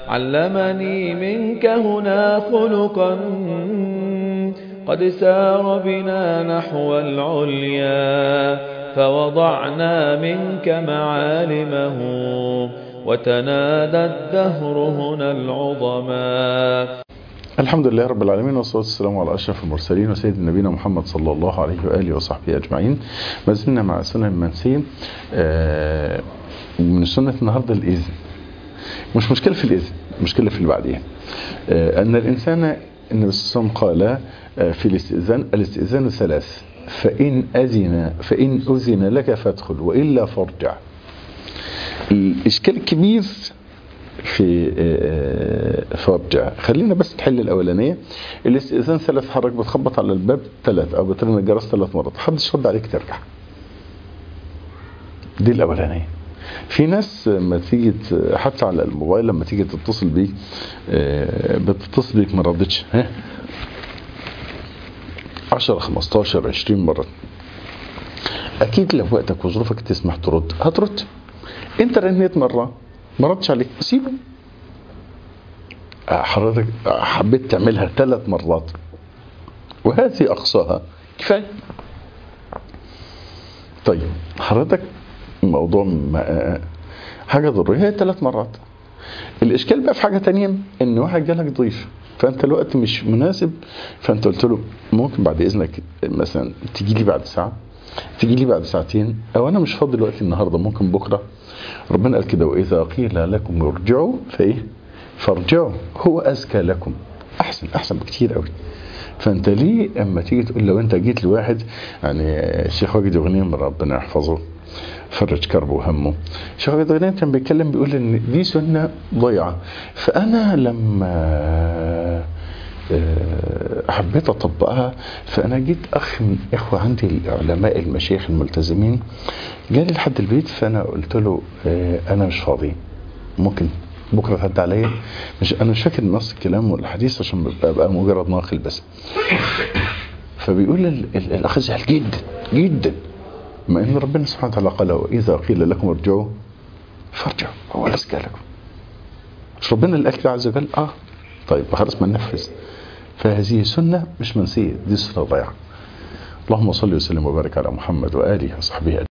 علمني منك هنا خلقا قد سار بنا نحو العليا، فوضعنا منك معالمه وتنادى الدهر هنا العظما. الحمد لله رب العالمين، والصلاة والسلام على أشرف المرسلين وسيد نبينا محمد صلى الله عليه وآله وصحبه أجمعين. ما زلنا مع سنة المنسية. من السنة النهاردة الإذن. مش مشكلة في الإذن، مشكلة في اللي بعدين. أن الإنسان النبي صلى الله عليه وسلم قال في الاستئذان ثلاث، فإن أذن لك فادخل وإلا فارجع. الإشكال الكبير في فارجع. خلينا بس نحل الأولانية. الاستئذان ثلاث، حضرتك بتخبط على الباب ثلاث أو بترن الجرس ثلاث مرات، محدش رد عليك ترجع. دي الأولانية. في ناس لما تيجي حتى على الموبايل لما تيجي تتصل بيك بتتصل بيك ما ردتش 10 15 20 مرة. أكيد لو وقتك وظروفك تسمح ترد هترد. أنت رنيت مرة ما ردش عليك، سيبه. حضرتك حبيت تعملها 3 مرات وهذه أقصاها كفاية. طيب حضرتك موضوع حاجة ضرورية هي 3 مرات. الإشكال بقى في حاجة تانية، إن واحد جالك ضيف فأنت الوقت مش مناسب، فأنت قلت له ممكن بعد إذنك مثلا تيجي لي بعد ساعة، تيجي لي بعد ساعتين، أو أنا مش فاضي الوقت النهاردة ممكن بكرة. ربنا قال كده: وإذا قيل لكم ارجعوا فارجعوا هو أزكى لكم. أحسن بكتير قوي. فأنت ليه أما تيجي تقول لو أنت جيت لواحد، يعني الشيخ واجد غنيم ربنا يحفظه فرج كربه وهمه، الشيخ واجد غنيم كان بيتكلم بيقول إن دي سنة ضيعة. فأنا لما حبيت أطبقها، فأنا جيت أخ من إخوة عندي العلماء المشايخ الملتزمين جالي لحد البيت، فأنا قلت له أنا مش فاضي، ممكن بكرة تعدي عليا. أنا مش فاكر نص الكلام والحديث عشان أبقى مجرد ناقل بس. فبيقول الأخ زعل جدا جدا، ما إن ربنا سبحانه وتعالى قال: وإذا قيل لكم ارجعوا فارجعوا هو أزكى لكم. مش ربنا اللي قال كده عز وجل؟ طيب خلاص ما ننفذ. فهذه سنة مش منسية، دي سنة ضيعة. اللهم صل وسلم وبارك على محمد وآله وصحبه.